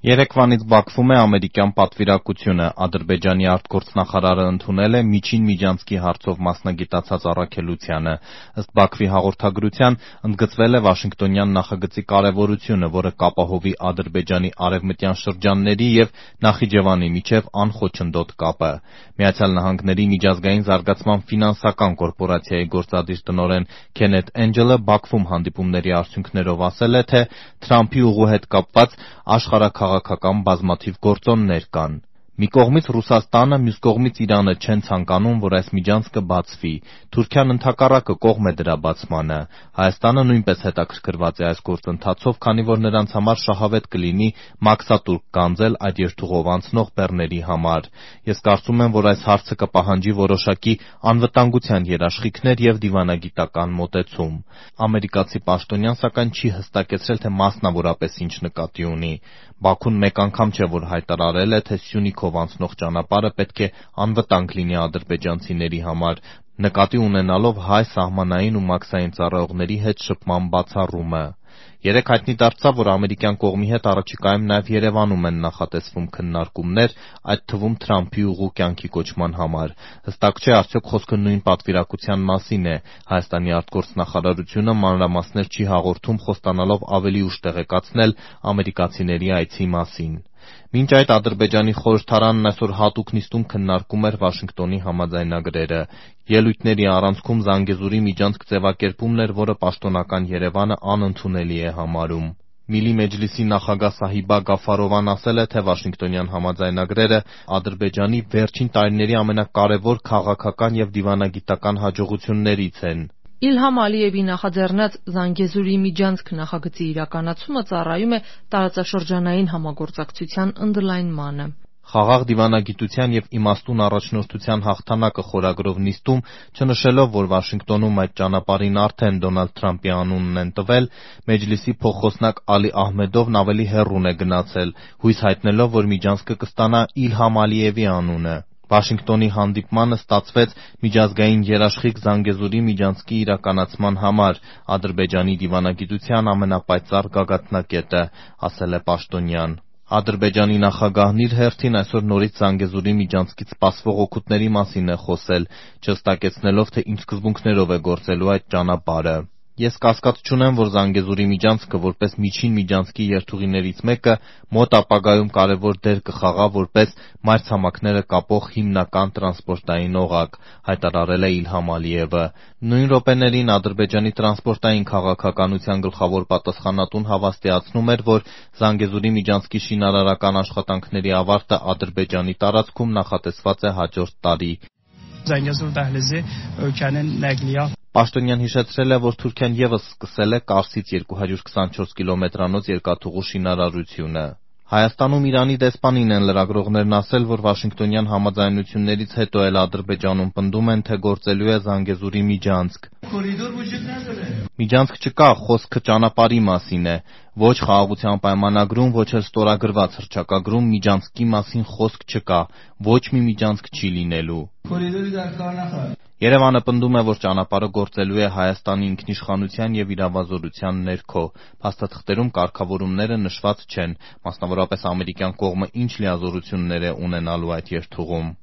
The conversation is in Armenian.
Երեկվանից Բաքվում է ամերիկյան պատվիրակությունը։ Ադրբեջանի արտգործնախարարը ընդունել է միջին միջանցքի հարցով մասնագիտացած առաքելությանը։ Ըստ Բաքվի հաղորդագրության, ընդգծվել է Վաշինգտոնյան նախագծի կարևորությունը, որը կապահովի Ադրբեջանի արևմտյան շրջանների և Նախիջևանի միջև անխոչնդոտ կապը։ ԱՄՆ-ի միջազգային զարգացման ֆինանսական կորպորացիայի գործադիր տնօրեն Քենեթ Էնջելը Բաքվում հանդիպումների արդյունքներով ասել է, թե Թրամփի ուղու հետ կապված աշխարհաքաղաքական բազմաթիվ գործոններ կան։ Մի կողմից Ռուսաստանը, մյուս կողմից Իրանը չեն ցանկանում, որ այս միջանցքը բացվի։ Թուրքիան ընդհակառակը կողմ է դրա բացմանը։ Հայաստանը նույնպես հետաքրքրված է այս գործընթացով, քանի որ նրանց համար շահավետ կլինի մաքսատուրք գանձել այդ երթուղով անցնող բեռների համար։ Ես կարծում եմ, որ այս հարցը կպահանջի որոշակի անվտանգության երաշխիքներ և դիվանագիտական մոտեցում։ Ամերիկացի պաշտոնյան, սակայն, չի հստակեցրել, թե մասնավորապես ինչ նկատի ունի։ Բաքուն մեկ անգամ չէ, որ հայտարարել է, թե Սյունիքով անցնող ճանապարհը պետք է անվտանգ լինի ադրբեջանցիների համար, նկատի ունենալով հայ սահմանային ու մաքսային ծառայողների հետ շփման բացառումը։ Երեկ հայտնի դարձավ, որ ամերիկյան կողմի հետ առաջիկայում նաև Երևանում են նախատեսվում քննարկումներ, այդ թվում Թրամփի ուղու կյանքի կոչման համար։ Հստակ չէ, արդյոք խոսքը նույն պատվիրակության մասին է։ Հայաստանի արտգործնախարարությունը մանրամասներ չի հաղորդում, խոստանալով ավելի ուշ տեղեկացնել ամերիկացիների այցի մասին։ Մինչ այդ Ադրբեջանի խորհրդարանն այսօր հատուկ նիստում քննարկում էր Վաշինգտոնի համաձայնագրերը։ Ելույթների առանցքում Զանգեզուրի միջանցք ձևակերպումն էր, որը պաշտոնական Երևանը անընդունելի է համարում։ Միլի Մեջլիսի նախագահ Սահիբա Գաֆարովան ասել է, թե Վաշինգտոնյան համաձայնագրերը Ադրբեջանի վերջին տարիների ամենակարևոր քաղաքական և դիվանագիտական հաջողություններից են։ Իլհամ Ալիևի նախաձեռնած Զանգեզուրի միջանցք նախագծի իրականացումը ծառայում է տարածաշրջանային համագործակցության ընդլայնմանը։ Խաղաղ դիվանագիտության և իմաստուն առաջնորդության հաղթանակը խորագրով նիստում, չնշելով, որ Վաշինգտոնում այդ ճանապարհին արդեն Դոնալդ Թրամփի անունն են տվել, Մեջլիսի փոխխոսնակ Ալի Ահմեդովն ավելի հեռուն է գնացել, հույս հայտնելով, որ միջանցքը կստանա Իլհամ Ալիևի անունը։ Վաշինգտոնի հանդիպմանը ստացվեց միջազգային երաշխիք Զանգեզուրի միջանցքի իրականացման համար, Ադրբեջանի դիվանագիտության ամենապայծառ գագաթնակետը, ասել է պաշտոնյան։ Ադրբեջանի նախագահն իր հերթին այսօր նորից Զանգեզուրի միջանցքից սպասվող օգուտների մասին է խոսել, չհստակեցնելով, թե ինչ սկզբունքներով է գործելու այդ ճանապարհը։ Ես կասկած չունեմ, որ Զանգեզուրի միջանցքը, որպես միջին միջանցքի երթուղիներից մեկը, մոտ ապագայում կարևոր դեր կխաղա որպես մայրցամաքները կապող հիմնական տրանսպորտային օղակ, հայտարարել է Իլհամ Ալիևը։ Նույն րոպեներին Ադրբեջանի տրանսպորտային քաղաքականության գլխավոր պատասխանատուն հավաստիացնում էր, որ Զանգեզուրի միջանցքի շինարարական աշխատանքների ավարտը Ադրբեջանի տարածքում նախատեսված է հաջորդ տարի։ Զանգեզուր դահլիզի ölkənin nəqliyyat Պաշտոնյան հիշեցրել է, որ Թուրքիան ևս սկսել է Կարսից 224 կիլոմետրանոց երկաթուղու շինարարությունը։ Հայաստանում Իրանի դեսպանին են լրագրողներն ասել, որ Վաշինգտոնյան համաձայնություններից հետո էլ Ադրբեջանում պնդում են, թե գործելու է Զանգեզուրի միջանցք։ Միջանցք չկա, խոսքը ճանապարհի մասին է։ Ոչ խաղաղության պայմանագրում, ոչ էլ ստորագրված հռչակագրում միջանցքի մասին խոսք չկա։ Ոչ մի միջանցք չի լինելու։ Երևանը պնդում է, որ ճանապարհը գործելու է Հայաստանի ինքնիշխանության և իրավազորության ներքո։ Փաստաթղթերում կարգավորումները նշված չեն, մասնավորապես ամերիկյան կողմը ինչ լիազորություններ է ունենալու այդ երթուղում։